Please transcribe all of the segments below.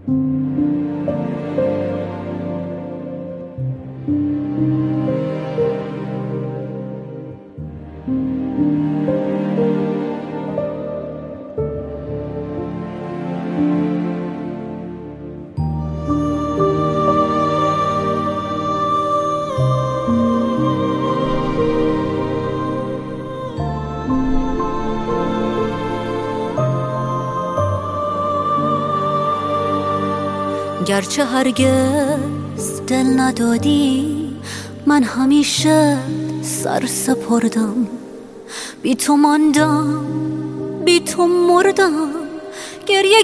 گرچه هرگز دل ندادی، من همیشه سر سپردم. بی تو ماندم، بی تو مردم، گریه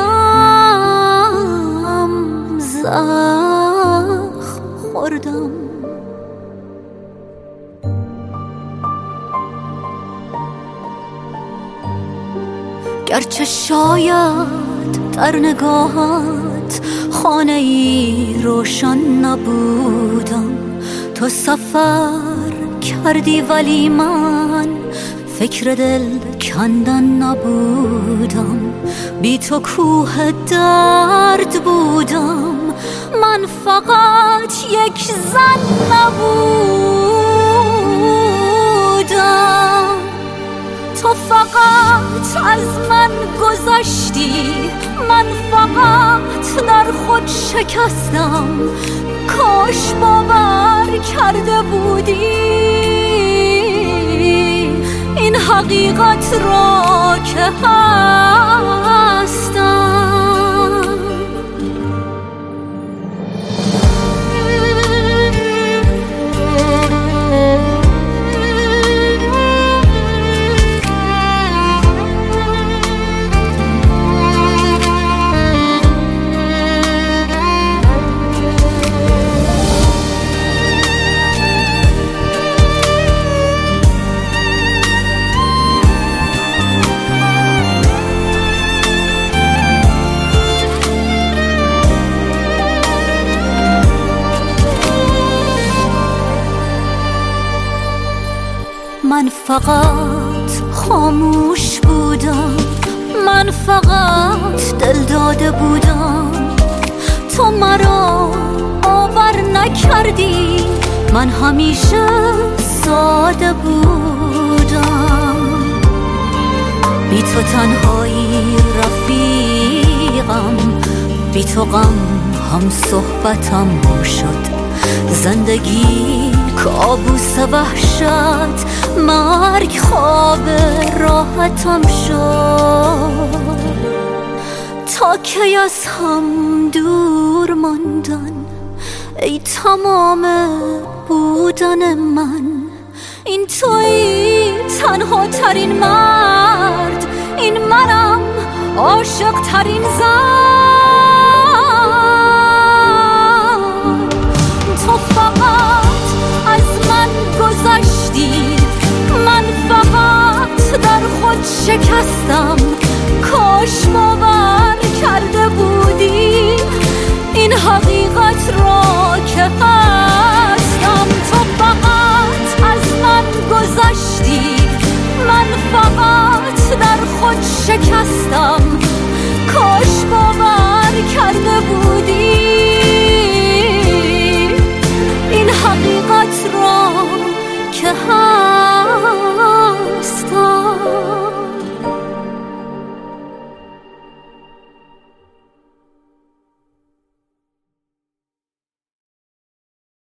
کردم، زخم خوردم. گرچه شاید در نگاهت خانه ای روشن نبودم، تو سفر کردی ولی من فکر دل کندن نبودم. بی تو کوه درد بودم، من فقط یک زن نبودم. تو فقط از من گذشتی، من فقط در خود شکستم. کاش باور کرده بودی این حقیقت را که هستم. من فقط خاموش بودم، من فقط دل داده بودم. تو مرا باور نکردی، من همیشه ساده بودم. بی تو تنهایی رفیقم، بی تو غم هم صحبتم شد. زندگی کابوس وحشت، مرگ خواب راحتم شد. تا کی از هم دور ماندن ای تمام بودن من؟ این تویی تنها ترین مرد، این منم عاشق ترین زن. تو فقط از من گذشتی، من فقط در خود شکستم.